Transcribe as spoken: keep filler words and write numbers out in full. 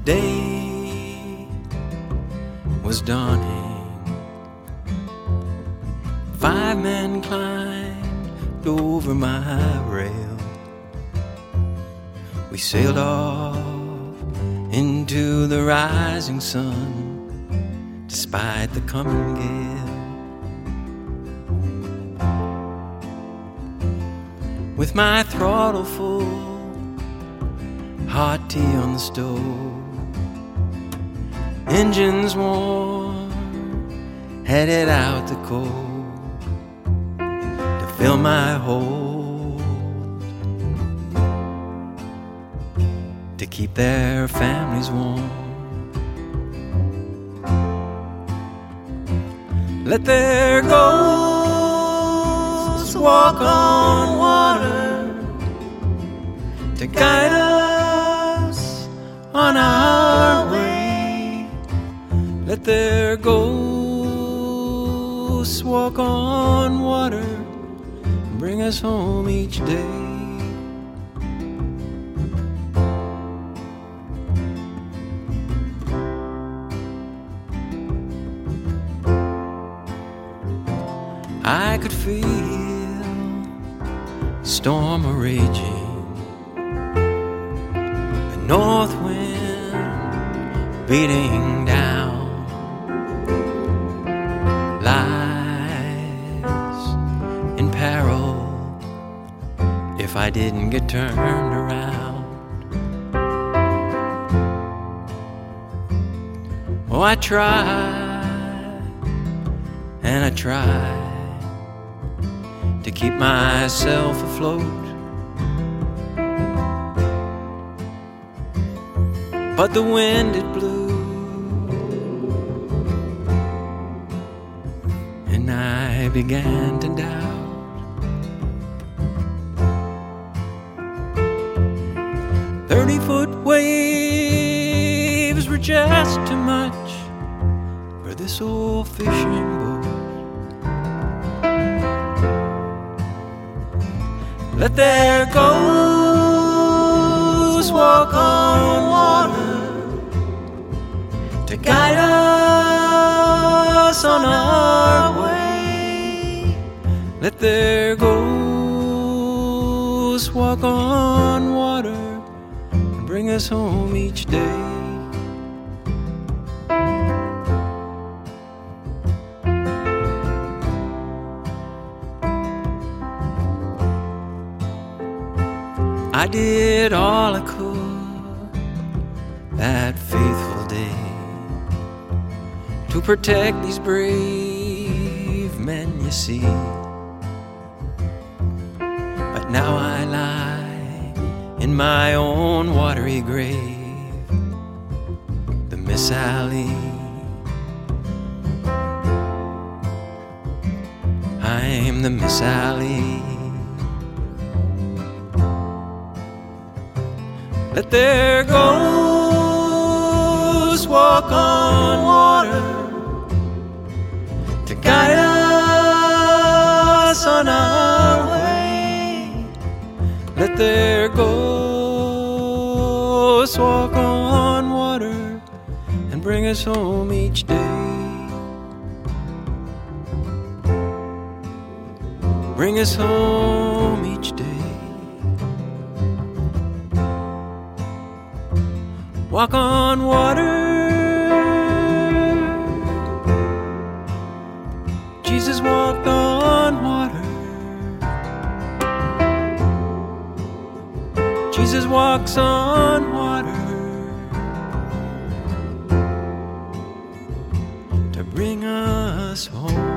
Day was dawning. Five men climbed over my rail. We sailed off into the rising sun, despite the coming gale. With my throttle full, hot tea on the stove, engines warm, headed out the cold to fill my hold, to keep their families warm. Let their ghosts walk on water to guide us on our way. Let their ghosts walk on water and bring us home each day. I could feel the storm a-raging, the north wind beating down. Lives in peril if I didn't get turned around. Oh, I tried and I tried to keep myself afloat, but the wind it blew, and I began to doubt. Thirty-foot waves were just too much for this old fishing boat. Let their ghosts walk on water to guide us on our way. Let their ghosts walk on water and bring us home each day. I did all I could that faithful day to protect these brave men, you see. But now I lie in my own watery grave, the Miss Sally. I'm the Miss Sally. Let their ghosts walk on water to guide us on our way. Let their ghosts walk on water and bring us home each day. Bring us home each day. Walk on water, Jesus walked on water. Jesus walks on water to bring us home.